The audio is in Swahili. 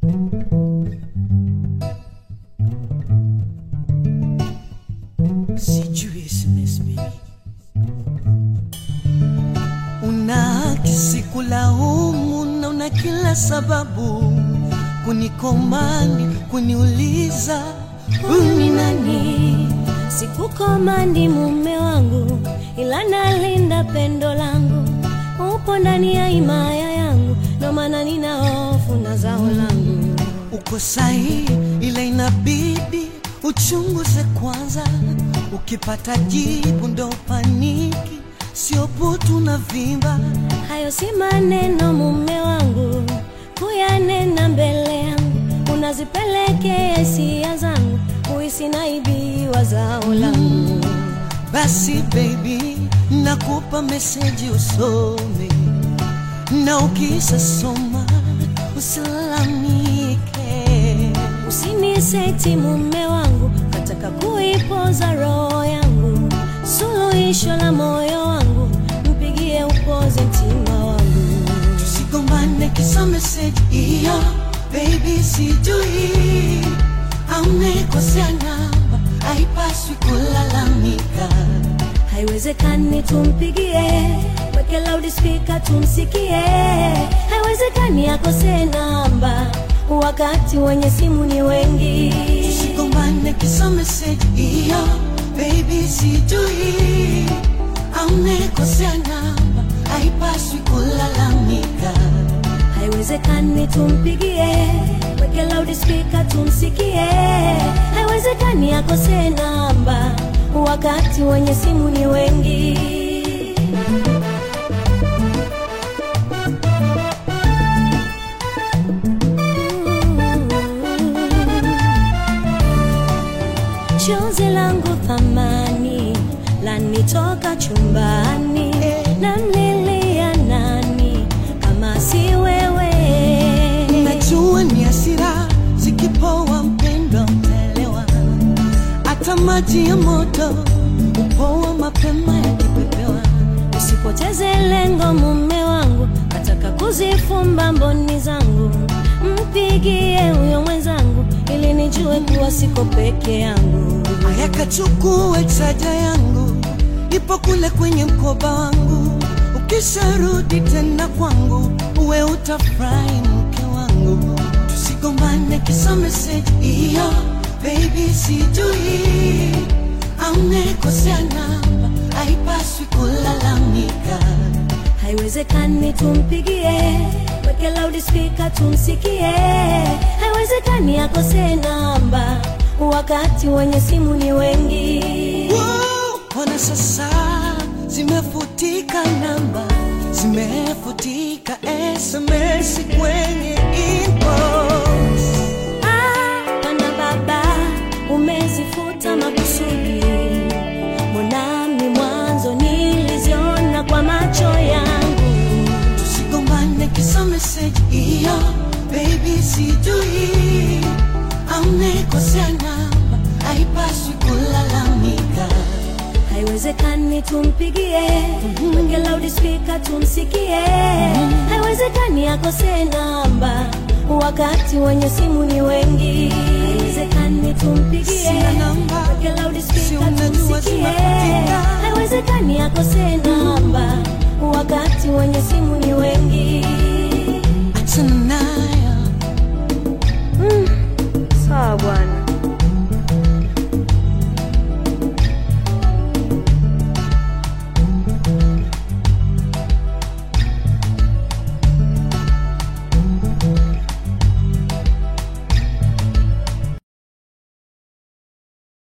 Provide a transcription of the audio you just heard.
Sijui SMS unakisi kulaumu na una kila sababu kunikomandi, kuniuliza uni nani. Sikukomandi mume wangu, ila nalinda pendo langu. Upo ndani ya himaya yangu, ndo maana nina hofu na zao langu. Uko sahi, ila inabidi uchunguze kwanza. Ukipata jibu ndo paniki, sio putu na vimba. Hayo si maneno mume wangu, kuyanena mbele yangu. Unazipeleke hisia zangu, kuhisi naibiwa zao langu. Basi baby, nakupa message usome, na ukisha soma usilalamike. Usiniseti mume wangu, kataka kuipoza roho yangu. Suluhisho la moyo wangu, mpigie upoze mtima wangu. Tusigombane kisa message iyo, baby sijui amekosea namba, haipaswi kulalamika. Haiwezekani tumpigie, weke loudspeaker tumsikie. Haiwezekani akose namba, wakati wenye simu ni wengi. Tusigombane kisa message iyo, baby sijui amekosea namba, haipaswi kulalamika. Haiwezekani tumpigie, weke loudspeaker tumsikie. Haiwezekani akose namba, wakati wenye simu ni wengi. Chozi langu thamani lanitoka chumbani, namlilia nani kama si wewe? Najua ni hasira zikipoa mpendwa mtaelewa. Hata maji ya moto upoa mapema yakipepewa. Usipoteze lengo mume wangu, nataka kuzifumba mboni zangu. Mpigie huyo mwenzangu, ili nijue kuwa siko peke yangu. Haya kachukue chaja yangu, ipo kule kwenye mkoba wangu. Ukisharudi tena kwangu, uwe utafurahi mke wangu. Tusigombane kisa message iyo, baby sijui amekosea namba, haipaswi kulalamika. Haiwezekani tumpigie, weke loudspeaker tumsikie. Haiwezekani akose namba, wakati wenye simu ni wengi. Ona sasa zimefutika namba, zimefutika SMS kwenye inbox. Pana baba, umezifuta makusudi. Mbonami mwanzo niliziona kwa macho yangu. Tusigombane kisa message iyo, baby sijui amekosea namba, haipaswi kulalamika. Haiwezekani tumpigie, weke loudspeaker tumsikie. Haiwezekani akose namba, wakati wenye simu ni wengi. Haiwezekani tumpigie, weke loudspeaker tumsikie. Haiwezekani akose namba, wakati wenye simu ni wengi. Achana naye